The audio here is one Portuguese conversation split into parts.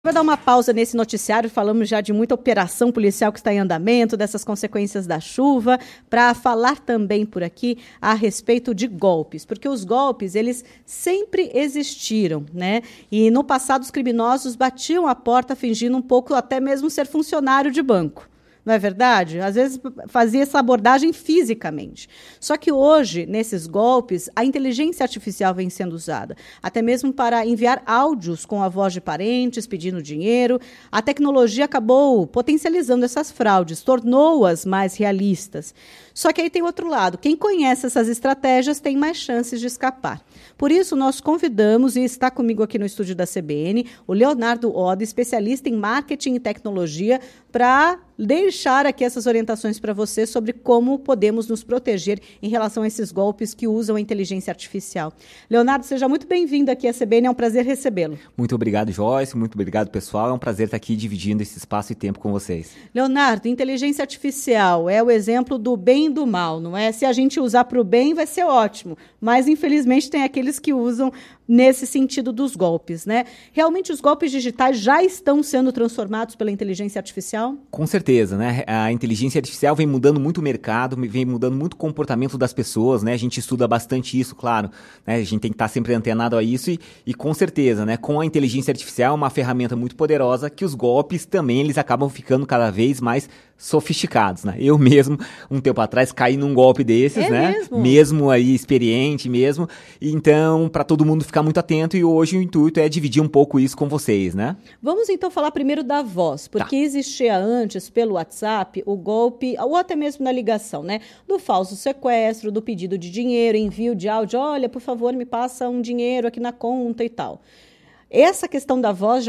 Vou dar uma pausa nesse noticiário, falamos já de muita operação policial que está em andamento, dessas consequências da chuva, para falar também por aqui a respeito de golpes, porque os golpes, eles sempre existiram, né? E no passado os criminosos batiam a porta fingindo um pouco até mesmo ser funcionário de banco. Não é verdade? Às vezes fazia essa abordagem fisicamente. Só que hoje, nesses golpes, a inteligência artificial vem sendo usada, até mesmo para enviar áudios com a voz de parentes pedindo dinheiro. A tecnologia acabou potencializando essas fraudes, tornou-as mais realistas. Só que aí tem outro lado. Quem conhece essas estratégias tem mais chances de escapar. Por isso, nós convidamos, e está comigo aqui no estúdio da CBN, o Leonardo Oddi, especialista em marketing e tecnologia, para deixar aqui essas orientações para você sobre como podemos nos proteger em relação a esses golpes que usam a inteligência artificial. Leonardo, seja muito bem-vindo aqui à CBN, é um prazer recebê-lo. Muito obrigado, Joyce, muito obrigado, pessoal. É um prazer estar aqui dividindo esse espaço e tempo com vocês. Leonardo, inteligência artificial é o exemplo do bem e do mal, não é? Se a gente usar para o bem, vai ser ótimo, mas infelizmente tem aqueles que usam nesse sentido dos golpes, né? Realmente os golpes digitais já estão sendo transformados pela inteligência artificial? Com certeza, né? A inteligência artificial vem mudando muito o mercado, vem mudando muito o comportamento das pessoas, né? A gente estuda bastante isso, claro, né? A gente tem que estar sempre antenado a isso e com certeza, né? Com a inteligência artificial é uma ferramenta muito poderosa que os golpes também, eles acabam ficando cada vez mais sofisticados, né? Eu mesmo, um tempo atrás, caí num golpe desses, né? Mesmo aí, experiente mesmo. Então, para todo mundo ficar muito atento, e hoje o intuito é dividir um pouco isso com vocês, né? Vamos então falar primeiro da voz, porque existia antes, pelo WhatsApp, o golpe, ou até mesmo na ligação, né? Do falso sequestro, do pedido de dinheiro, envio de áudio, olha, por favor, me passa um dinheiro aqui na conta e tal. Essa questão da voz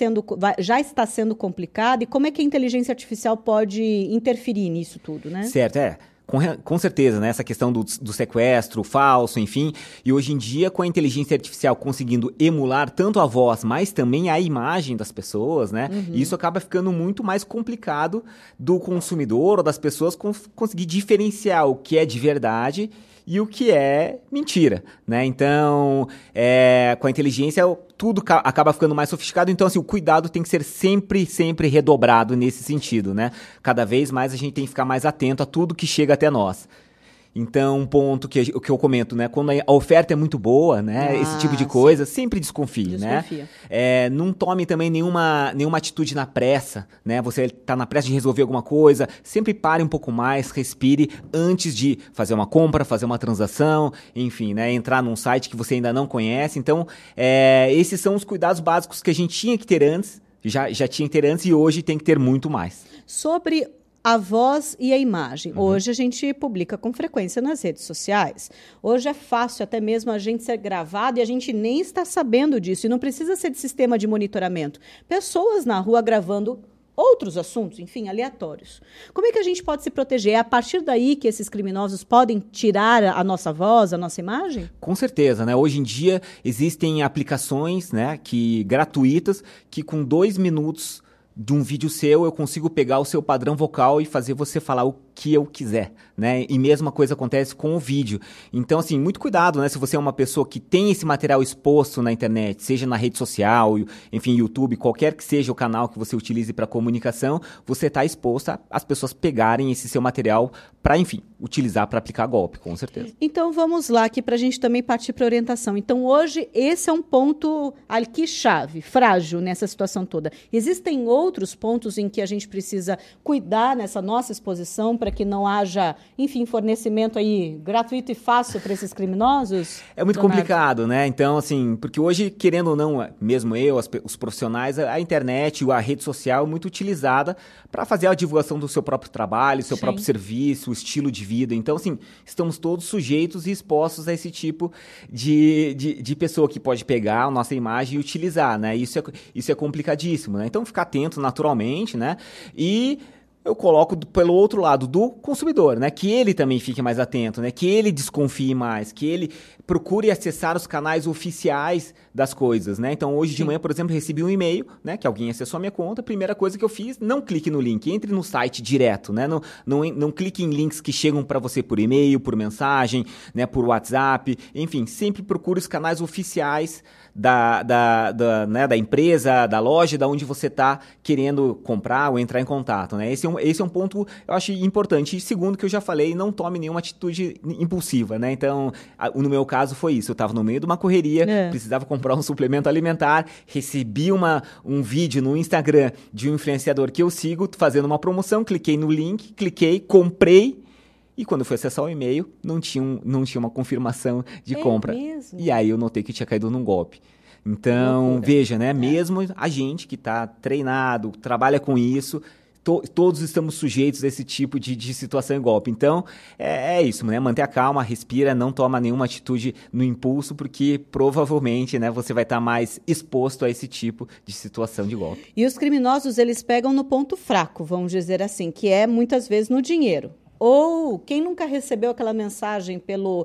já está sendo complicada, e como é que a inteligência artificial pode interferir nisso tudo, né? Certo, com certeza, né? Essa questão do sequestro falso, enfim. E hoje em dia, com a inteligência artificial conseguindo emular tanto a voz, mas também a imagem das pessoas, né? Isso acaba ficando muito mais complicado do consumidor ou das pessoas conseguir diferenciar o que é de verdade e o que é mentira, né? Então, com a inteligência, tudo acaba ficando mais sofisticado. Então, assim, o cuidado tem que ser sempre, sempre redobrado nesse sentido, né? Cada vez mais a gente tem que ficar mais atento a tudo que chega até nós. Então, um ponto que eu comento, né? Quando a oferta é muito boa, né? Esse tipo de coisa, sempre desconfie, né? Não tome também nenhuma atitude na pressa, né? Você está na pressa de resolver alguma coisa, sempre pare um pouco mais, respire antes de fazer uma compra, fazer uma transação, enfim, né? Entrar num site que você ainda não conhece. Então, esses são os cuidados básicos que a gente tinha que ter antes, já tinha que ter antes e hoje tem que ter muito mais. Sobre a voz e a imagem. Hoje a gente publica com frequência nas redes sociais. Hoje é fácil até mesmo a gente ser gravado e a gente nem está sabendo disso. E não precisa ser de sistema de monitoramento. Pessoas na rua gravando outros assuntos, enfim, aleatórios. Como é que a gente pode se proteger? É a partir daí que esses criminosos podem tirar a nossa voz, a nossa imagem? Com certeza, né? Hoje em dia existem aplicações, né, gratuitas que com 2 minutos de um vídeo seu, eu consigo pegar o seu padrão vocal e fazer você falar o que eu quiser, né? E mesma coisa acontece com o vídeo. Então, assim, muito cuidado, né? Se você é uma pessoa que tem esse material exposto na internet, seja na rede social, enfim, YouTube, qualquer que seja o canal que você utilize para comunicação, você está exposto às pessoas pegarem esse seu material para, enfim, utilizar para aplicar golpe, com certeza. Então, vamos lá aqui para a gente também partir para orientação. Então, hoje, esse é um ponto aqui chave, frágil nessa situação toda. Existem outros pontos em que a gente precisa cuidar nessa nossa exposição para que não haja, enfim, fornecimento aí gratuito e fácil para esses criminosos? É muito complicado, né? Então, assim, porque hoje, querendo ou não, mesmo os profissionais, a internet, a rede social é muito utilizada para fazer a divulgação do seu próprio trabalho, seu próprio serviço, o estilo de vida. Então, assim, estamos todos sujeitos e expostos a esse tipo de pessoa que pode pegar a nossa imagem e utilizar, né? Isso é complicadíssimo, né? Então, ficar atento naturalmente, né? E eu coloco pelo outro lado do consumidor, né? Que ele também fique mais atento, né? Que ele desconfie mais, que ele procure acessar os canais oficiais das coisas, né? Então, hoje de manhã, por exemplo, recebi um e-mail, né? Que alguém acessou a minha conta. A primeira coisa que eu fiz, não clique no link, entre no site direto, né? Não clique em links que chegam para você por e-mail, por mensagem, né? Por WhatsApp, enfim, sempre procure os canais oficiais da empresa, da loja, da onde você está querendo comprar ou entrar em contato, né? Esse é um ponto, eu acho importante. E segundo, que eu já falei, não tome nenhuma atitude impulsiva, né? Então, no meu caso foi isso. Eu estava no meio de uma correria, precisava comprar um suplemento alimentar, recebi um vídeo no Instagram de um influenciador que eu sigo fazendo uma promoção, cliquei no link, comprei. E quando eu fui acessar o e-mail, não tinha uma confirmação de compra. Mesmo? E aí eu notei que tinha caído num golpe. Então, veja, né? Mesmo a gente que está treinado, trabalha com isso, todos estamos sujeitos a esse tipo de situação e golpe. Então, é isso, né? Manter a calma, respira, não toma nenhuma atitude no impulso, porque provavelmente, né, você vai estar mais exposto a esse tipo de situação de golpe. E os criminosos, eles pegam no ponto fraco, vamos dizer assim, que é muitas vezes no dinheiro. Ou quem nunca recebeu aquela mensagem pelo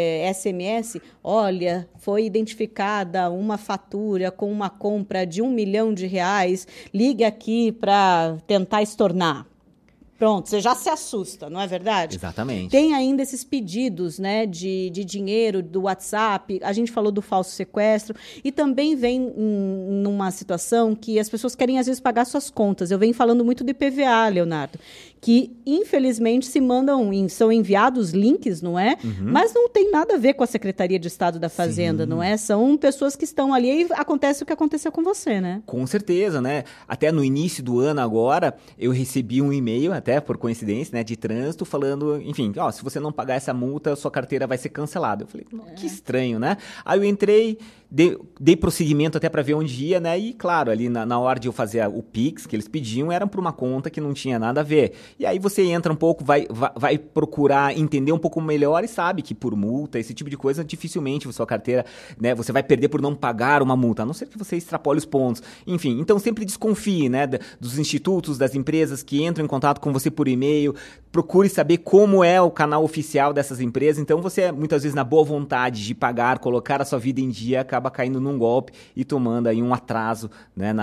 SMS, olha, foi identificada uma fatura com uma compra de R$1 milhão, ligue aqui para tentar estornar. Pronto, você já se assusta, não é verdade? Exatamente. Tem ainda esses pedidos, né, de dinheiro do WhatsApp, a gente falou do falso sequestro, e também vem numa situação que as pessoas querem, às vezes, pagar suas contas. Eu venho falando muito de IPVA, Leonardo, que, infelizmente, são enviados links, não é? Mas não tem nada a ver com a Secretaria de Estado da Fazenda, não é? São pessoas que estão ali e acontece o que aconteceu com você, né? Com certeza, né? Até no início do ano agora, eu recebi um e-mail, até por coincidência, né, de trânsito, falando, enfim, se você não pagar essa multa, sua carteira vai ser cancelada. Eu falei, que estranho, né? Aí eu entrei, dei prosseguimento até para ver onde ia, né? E claro, ali na hora de eu fazer o Pix, que eles pediam, era para uma conta que não tinha nada a ver. E aí você entra um pouco, vai procurar entender um pouco melhor e sabe que por multa, esse tipo de coisa, dificilmente a sua carteira, né, você vai perder por não pagar uma multa, a não ser que você extrapole os pontos. Enfim, então sempre desconfie, né, dos institutos, das empresas que entram em contato com você por e-mail, procure saber como é o canal oficial dessas empresas. Então você, muitas vezes, na boa vontade de pagar, colocar a sua vida em dia, acaba caindo num golpe e tomando aí um atraso, né,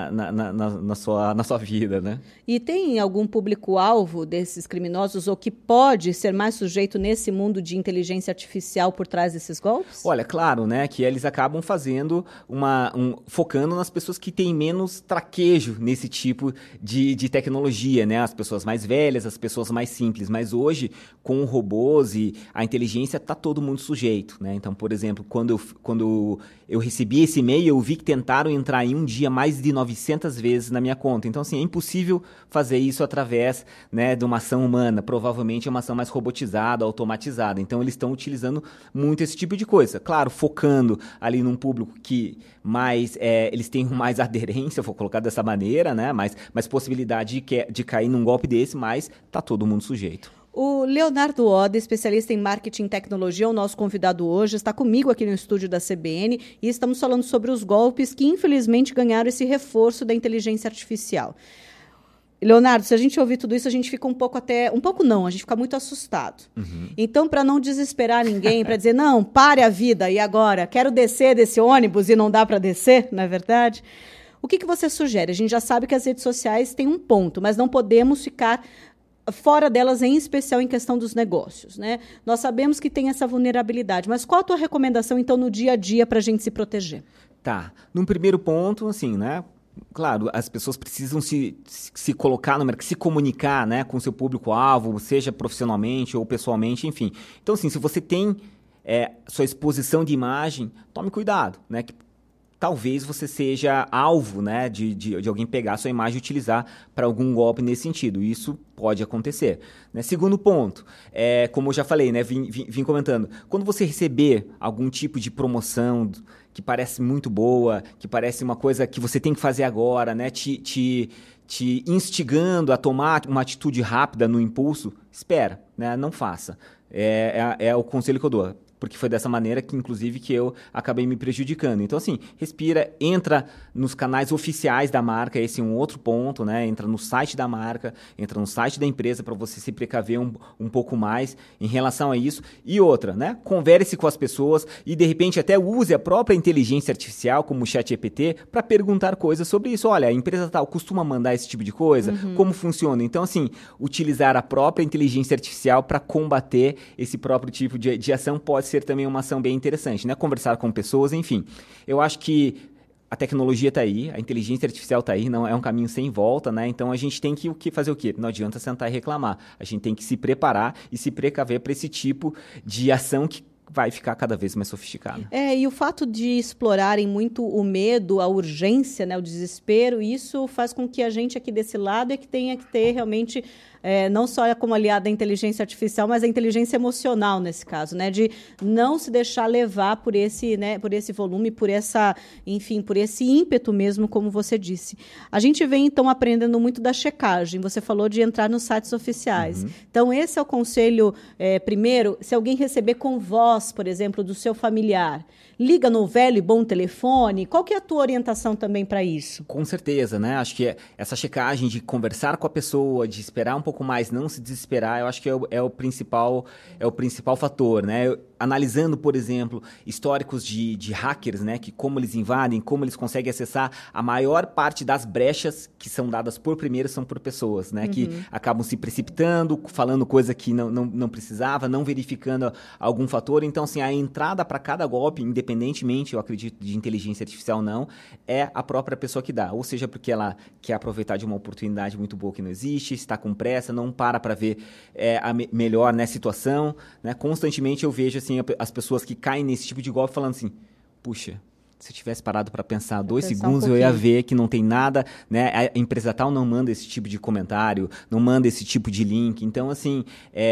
na sua vida, né? E tem algum público-alvo desses criminosos ou que pode ser mais sujeito nesse mundo de inteligência artificial por trás desses golpes? Olha, claro, né, que eles acabam fazendo focando nas pessoas que têm menos traquejo nesse tipo de tecnologia, né? As pessoas mais velhas, as pessoas mais simples. Mas hoje, com robôs e a inteligência, está todo mundo sujeito, né? Então, por exemplo, quando eu recebi esse e-mail, eu vi que tentaram entrar em um dia mais de 900 vezes na minha conta. Então, assim, é impossível fazer isso através, né, de uma ação humana. Provavelmente é uma ação mais robotizada, automatizada. Então, eles estão utilizando muito esse tipo de coisa. Claro, focando ali num público que eles têm mais aderência, vou colocar dessa maneira, né? Mais possibilidade de cair num golpe desse, mas tá todo mundo sujeito. O Leonardo Oda, especialista em marketing e tecnologia, é o nosso convidado hoje, está comigo aqui no estúdio da CBN e estamos falando sobre os golpes que, infelizmente, ganharam esse reforço da inteligência artificial. Leonardo, se a gente ouvir tudo isso, a gente fica a gente fica muito assustado. Então, para não desesperar ninguém, para dizer, não, pare a vida, e agora? Quero descer desse ônibus e não dá para descer, não é verdade? O que você sugere? A gente já sabe que as redes sociais têm um ponto, mas não podemos ficar fora delas, em especial em questão dos negócios, né? Nós sabemos que tem essa vulnerabilidade, mas qual a tua recomendação, então, no dia a dia para a gente se proteger? Tá. Num primeiro ponto, assim, né? Claro, as pessoas precisam se colocar no mercado, se comunicar, né, com o seu público-alvo, seja profissionalmente ou pessoalmente, enfim. Então, assim, se você tem sua exposição de imagem, tome cuidado, né? Que talvez você seja alvo, né, de alguém pegar a sua imagem e utilizar para algum golpe nesse sentido. Isso pode acontecer, né? Segundo ponto, como eu já falei, né, vim comentando, quando você receber algum tipo de promoção que parece muito boa, que parece uma coisa que você tem que fazer agora, né, te instigando a tomar uma atitude rápida no impulso, espera, né, não faça. É o conselho que eu dou. porque foi dessa maneira que, inclusive, que eu acabei me prejudicando. Então, assim, respira, entra nos canais oficiais da marca, esse é um outro ponto, né? Entra no site da marca, entra no site da empresa para você se precaver um pouco mais em relação a isso. E outra, né? Converse com as pessoas e, de repente, até use a própria inteligência artificial, como o ChatGPT, para perguntar coisas sobre isso. Olha, a empresa tal costuma mandar esse tipo de coisa? Como funciona? Então, assim, utilizar a própria inteligência artificial para combater esse próprio tipo de ação pode ser também uma ação bem interessante, né? Conversar com pessoas, enfim. Eu acho que a tecnologia está aí, a inteligência artificial está aí, não é um caminho sem volta, né? Então a gente tem que fazer o quê? Não adianta sentar e reclamar. A gente tem que se preparar e se precaver para esse tipo de ação que vai ficar cada vez mais sofisticada. E o fato de explorarem muito o medo, a urgência, né, o desespero, isso faz com que a gente aqui desse lado é que tenha que ter realmente não só como aliada a inteligência artificial, mas a inteligência emocional nesse caso, né, de não se deixar levar por esse, né, por esse volume, por essa, enfim, por esse ímpeto mesmo, como você disse. A gente vem então aprendendo muito da checagem. Você falou de entrar nos sites oficiais. Então esse é o conselho. Primeiro, se alguém receber com voz, por exemplo, do seu familiar, liga no velho e bom telefone. Qual que é a tua orientação também para isso? Com certeza, né? Acho que essa checagem de conversar com a pessoa, de esperar um pouco mais, não se desesperar, eu acho que é o principal fator, né? Analisando, por exemplo, históricos de hackers, né? Que como eles invadem, como eles conseguem acessar, a maior parte das brechas que são dadas por primeiro são por pessoas, né? Que acabam se precipitando, falando coisa que não precisava, não verificando algum fator. Então, assim, a entrada para cada golpe, independentemente, eu acredito, de inteligência artificial ou não, é a própria pessoa que dá. Ou seja, porque ela quer aproveitar de uma oportunidade muito boa que não existe, está com pressa, não para ver a melhor, né, situação, né? Constantemente eu vejo assim, as pessoas que caem nesse tipo de golpe falando assim, puxa, se eu tivesse parado para pensar 2 segundos, eu ia ver que não tem nada, né? A empresa tal não manda esse tipo de comentário, não manda esse tipo de link. Então, assim,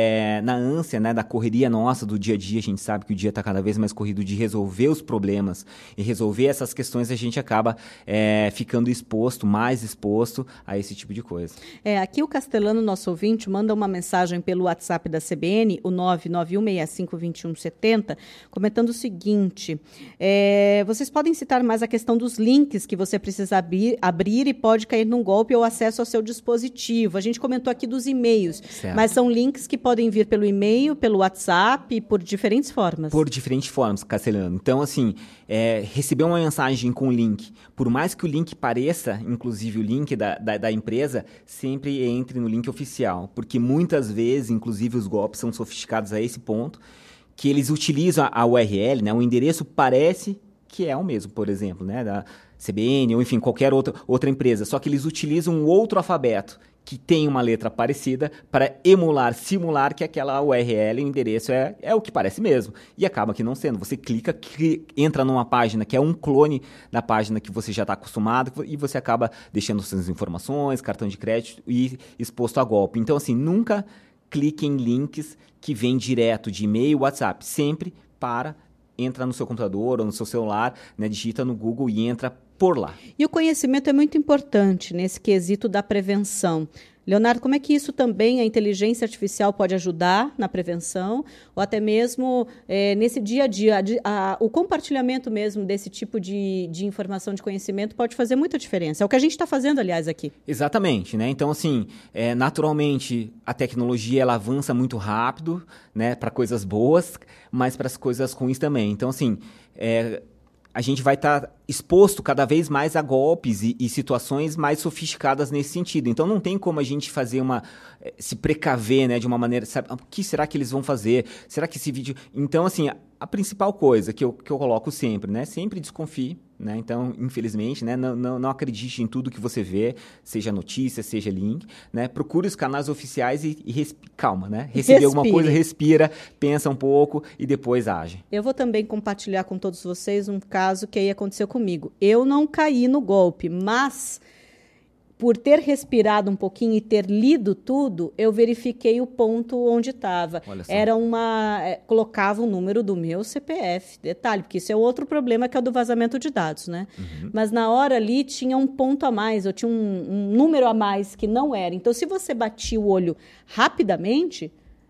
na ânsia, né, da correria nossa do dia a dia, a gente sabe que o dia está cada vez mais corrido de resolver os problemas e resolver essas questões, a gente acaba ficando mais exposto a esse tipo de coisa. Aqui o Castelano, nosso ouvinte, manda uma mensagem pelo WhatsApp da CBN, o 991652170, comentando o seguinte, vocês podem citar mais a questão dos links que você precisa abrir e pode cair num golpe ou acesso ao seu dispositivo. A gente comentou aqui dos e-mails, mas são links que podem vir pelo e-mail, pelo WhatsApp, por diferentes formas. Por diferentes formas, Castelano. Então, assim, receber uma mensagem com link, por mais que o link pareça, inclusive o link da empresa, sempre entre no link oficial, porque muitas vezes, inclusive, os golpes são sofisticados a esse ponto, que eles utilizam a URL, né, o endereço parece que é o mesmo, por exemplo, né, da CBN ou, enfim, qualquer outra empresa. Só que eles utilizam um outro alfabeto que tem uma letra parecida para simular que aquela URL, o endereço é o que parece mesmo. E acaba que não sendo. Você clica, entra numa página que é um clone da página que você já está acostumado e você acaba deixando suas informações, cartão de crédito e exposto a golpe. Então, assim, nunca clique em links que vêm direto de e-mail, WhatsApp. Sempre entra no seu computador ou no seu celular, né, digita no Google e entra por lá. E o conhecimento é muito importante nesse quesito da prevenção. Leonardo, como é que isso também, a inteligência artificial pode ajudar na prevenção ou até mesmo nesse dia a dia? O compartilhamento mesmo desse tipo de informação, de conhecimento pode fazer muita diferença. É o que a gente está fazendo, aliás, aqui. Exatamente, né? Então, assim, naturalmente, a tecnologia ela avança muito rápido, né, para coisas boas, mas para as coisas ruins também. Então, assim, a gente vai estar exposto cada vez mais a golpes e situações mais sofisticadas nesse sentido. Então, não tem como a gente fazer se precaver, né, de uma maneira, sabe, o que será que eles vão fazer? Será que esse vídeo... Então, assim, a principal coisa que eu coloco sempre, né, sempre desconfie, né, então, infelizmente, né, não acredite em tudo que você vê, seja notícia, seja link, né, procure os canais oficiais e calma, né, receber alguma coisa, respira, pensa um pouco e depois age. Eu vou também compartilhar com todos vocês um caso que aí aconteceu comigo. Eu não caí no golpe, mas por ter respirado um pouquinho e ter lido tudo, eu verifiquei o ponto onde estava. Era colocava o número do meu CPF, detalhe, porque isso é outro problema que é o do vazamento de dados, né? Mas na hora ali tinha um ponto a mais, eu tinha um número a mais que não era. Então, se você batia o olho rapidamente,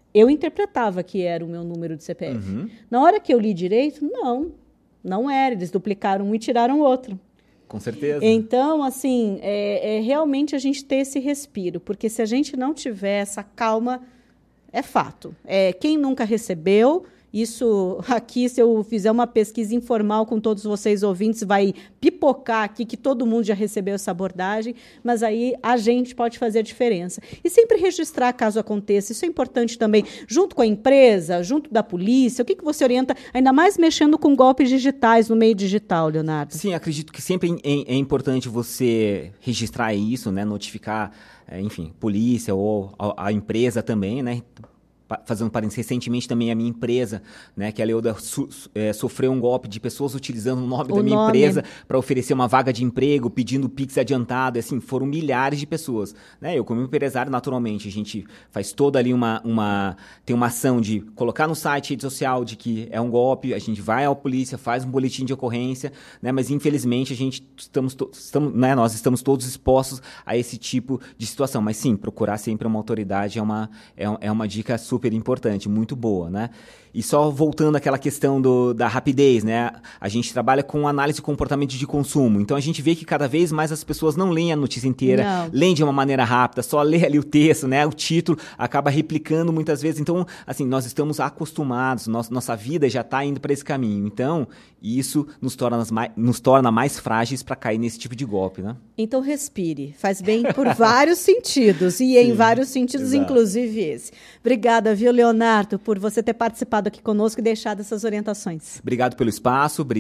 eu interpretava que era o meu número de CPF. Na hora que eu li direito, não era. Eles duplicaram um e tiraram outro. Com certeza. Então, assim, realmente a gente ter esse respiro, porque se a gente não tiver essa calma, é fato. Quem nunca recebeu, isso aqui, se eu fizer uma pesquisa informal com todos vocês ouvintes, vai pipocar aqui que todo mundo já recebeu essa abordagem, mas aí a gente pode fazer a diferença. E sempre registrar caso aconteça, isso é importante também, junto com a empresa, junto da polícia, o que você orienta, ainda mais mexendo com golpes digitais no meio digital, Leonardo? Sim, acredito que sempre é importante você registrar isso, né, notificar, enfim, polícia ou a empresa também, né? Fazendo um parênteses, recentemente também a minha empresa, né, que a Leoda sofreu um golpe de pessoas utilizando o nome da minha empresa para oferecer uma vaga de emprego, pedindo Pix adiantado, assim, foram milhares de pessoas, né? Eu, como empresário, naturalmente, a gente faz toda ali tem uma ação de colocar no site, rede social, de que é um golpe, a gente vai à polícia, faz um boletim de ocorrência, né? Mas infelizmente né, nós estamos todos expostos a esse tipo de situação. Mas sim, procurar sempre uma autoridade é uma dica super importante, muito boa, né? E só voltando àquela questão da rapidez, né? A gente trabalha com análise de comportamento de consumo, então a gente vê que cada vez mais as pessoas não leem a notícia inteira, leem de uma maneira rápida, só lê ali o texto, né? O título acaba replicando muitas vezes, então, assim, nós estamos acostumados, nossa vida já está indo para esse caminho, então isso nos torna mais frágeis para cair nesse tipo de golpe, né? Então respire, faz bem por vários sentidos, e em vários sentidos, exato, inclusive esse. Obrigada, viu, Leonardo, por você ter participado aqui conosco e deixado essas orientações. Obrigado pelo espaço.